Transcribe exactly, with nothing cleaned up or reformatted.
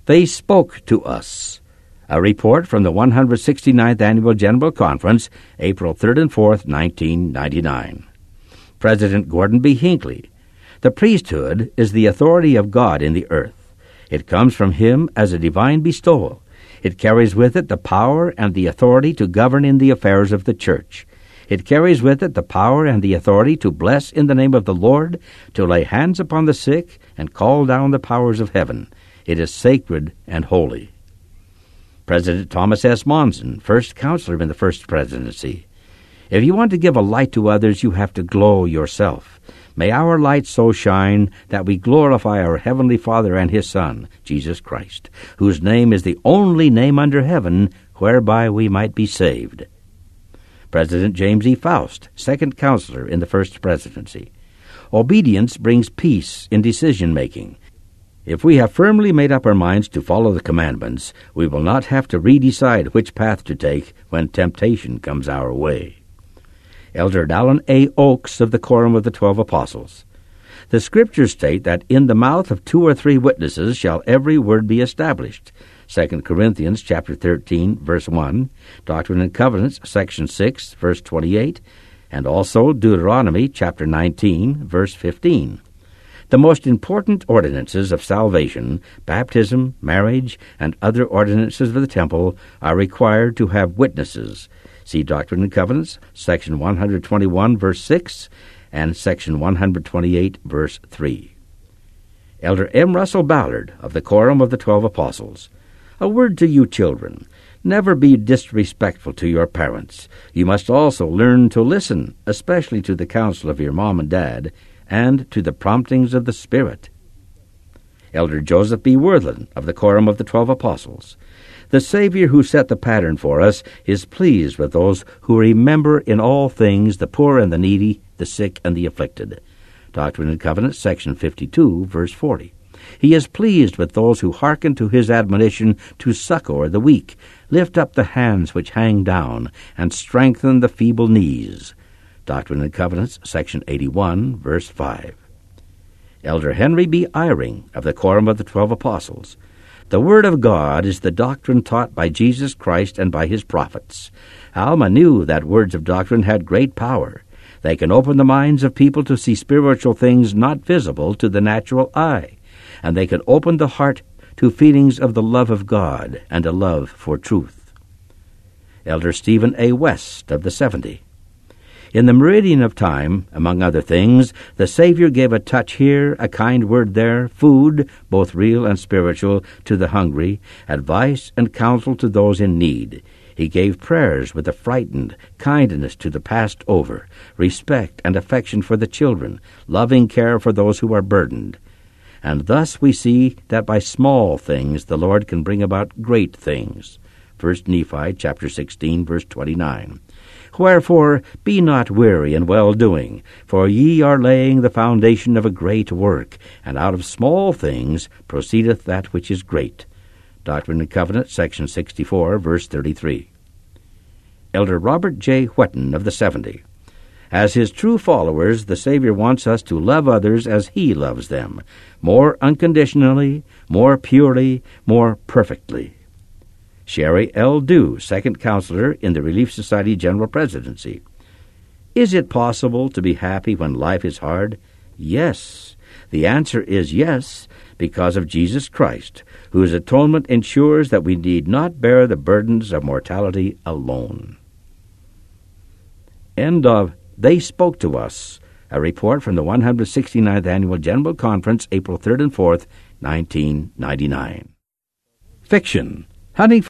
They spoke to us. A report from the one hundred sixty-ninth Annual General Conference, April third and fourth, nineteen ninety-nine. President Gordon B. Hinckley. The priesthood is the authority of God in the earth. It comes from Him as a divine bestowal. It carries with it the power and the authority to govern in the affairs of the church. It carries with it the power and the authority to bless in the name of the Lord, to lay hands upon the sick, and call down the powers of heaven. It is sacred and holy. President Thomas S. Monson, first counselor in the First Presidency. If you want to give a light to others, you have to glow yourself. May our light so shine that we glorify our Heavenly Father and His Son, Jesus Christ, whose name is the only name under heaven whereby we might be saved. President James E. Faust, second counselor in the First Presidency. Obedience brings peace in decision-making. If we have firmly made up our minds to follow the commandments, we will not have to re-decide which path to take when temptation comes our way. Elder Dallin A. Oakes of the Quorum of the Twelve Apostles. The Scriptures state that in the mouth of two or three witnesses shall every word be established. Second Corinthians chapter thirteen, verse one, Doctrine and Covenants, section six, verse twenty-eight, and also Deuteronomy chapter nineteen, verse fifteen. The most important ordinances of salvation, baptism, marriage, and other ordinances of the temple, are required to have witnesses. See Doctrine and Covenants, section one hundred twenty-one, verse six, and section one hundred twenty-eight, verse three. Elder M. Russell Ballard of the Quorum of the Twelve Apostles. A word to you children. Never be disrespectful to your parents. You must also learn to listen, especially to the counsel of your mom and dad, and to the promptings of the Spirit. Elder Joseph B. Worthland of the Quorum of the Twelve Apostles. The Savior who set the pattern for us is pleased with those who remember in all things the poor and the needy, the sick and the afflicted. Doctrine and Covenants, section fifty-two, verse forty. He is pleased with those who hearken to His admonition to succor the weak, lift up the hands which hang down, and strengthen the feeble knees. Doctrine and Covenants, section eighty-one, verse five. Elder Henry B. Eyring of the Quorum of the Twelve Apostles. The Word of God is the doctrine taught by Jesus Christ and by His prophets. Alma knew that words of doctrine had great power. They can open the minds of people to see spiritual things not visible to the natural eye, and they can open the heart to feelings of the love of God and a love for truth. Elder Stephen A. West of the Seventy. In the meridian of time, among other things, the Savior gave a touch here, a kind word there, food, both real and spiritual, to the hungry, advice and counsel to those in need. He gave prayers with the frightened, kindness to the passed over, respect and affection for the children, loving care for those who are burdened. And thus we see that by small things the Lord can bring about great things. First Nephi chapter sixteen, verse twenty-nine. Wherefore be not weary in well-doing, for ye are laying the foundation of a great work, and out of small things proceedeth that which is great. Doctrine and Covenants, section sixty-four, verse thirty-three. Elder Robert J. Whetton of the Seventy. As His true followers, the Savior wants us to love others as He loves them, more unconditionally, more purely, more perfectly. Sherry L. Dew, second counselor in the Relief Society General Presidency. Is it possible to be happy when life is hard? Yes. The answer is yes, because of Jesus Christ, whose atonement ensures that we need not bear the burdens of mortality alone. End of They Spoke to Us, a report from the one hundred sixty-ninth Annual General Conference, April third and fourth, nineteen ninety-nine. Fiction. Hunting